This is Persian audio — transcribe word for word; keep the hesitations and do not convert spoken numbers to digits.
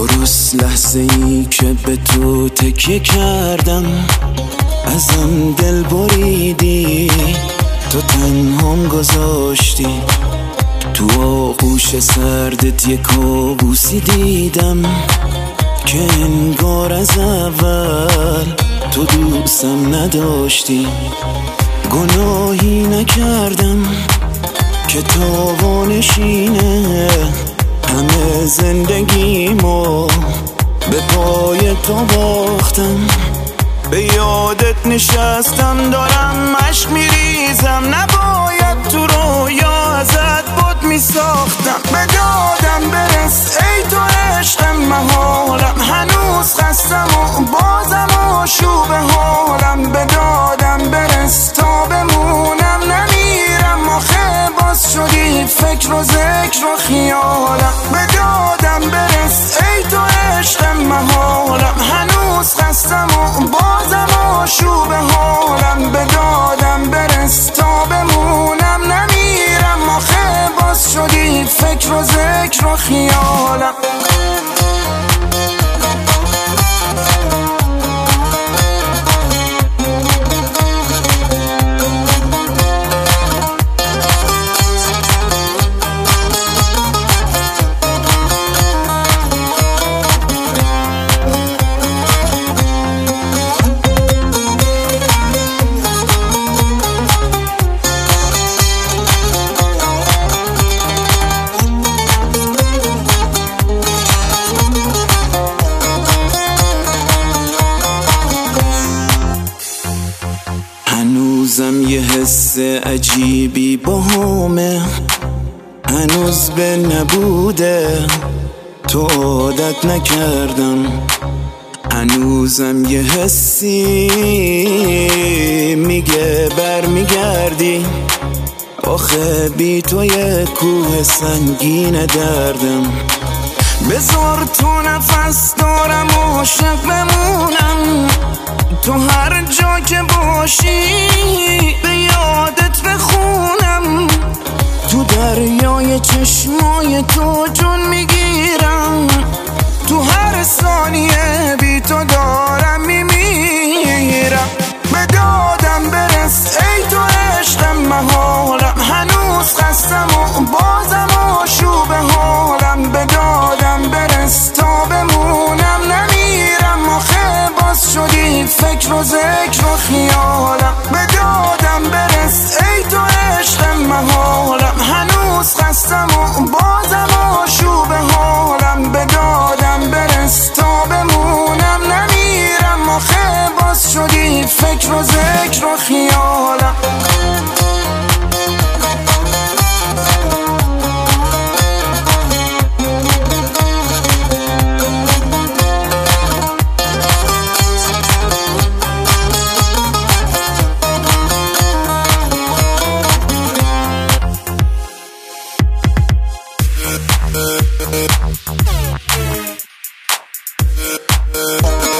درست لحظه ای که به تو تکیه کردم ازم دل بریدی، تو تنهام گذاشتی، تو آغوش سردت یک کابوسی دیدم که انگار از اول تو دوستم نداشتی. گناهی نکردم که تاوانشینه، همه زندگیمو به پای تو باختم، به یادت نشستم دارم عشق میریزم، نباید تو رویا ازت بود میساختم. به دادم برس ای تو عشق محالم، هنوز خستم و بازم آشوب حالم. به دادم برس تا بمونم نمیرم، آخه باز شدی فکر و ذکر و خیالم. به دادم برس ای تو عشق محالم، هنوز خستم و بازم آشوب حالم. به دادم برس تا بمونم نمیرم، آخه باز شدی فکر و ذکر و خیالم. هنوزم یه حس عجیبی باهامه، هنوز به نبوده تو عادت نکردم. هنوزم یه حسی میگه بر میگردی، آخه بی تو یه کوه سنگین دردم. بذار تو نفس دارم عاشق بمونم، تو هر جا که باشی به یادت بخونم. تو دریای چشمای تو جون میگیرم، تو هر ثانیه بی تو دارم میمیرم. به دادم برس ای تو عشق محالم، هنوز خستم و بازم آشوب حالم. به دادم برس تا بمونم نمیرم، آخه باز شدی فکر و ذکر و خیالم. به دادم برس ای تو عشق محالم، هنوز خستم و بازم آشوب حالم. به دادم برس تا بمونم نمیرم، آخه باز شدی فکر و ذکر و خیالم. Uh, uh, uh.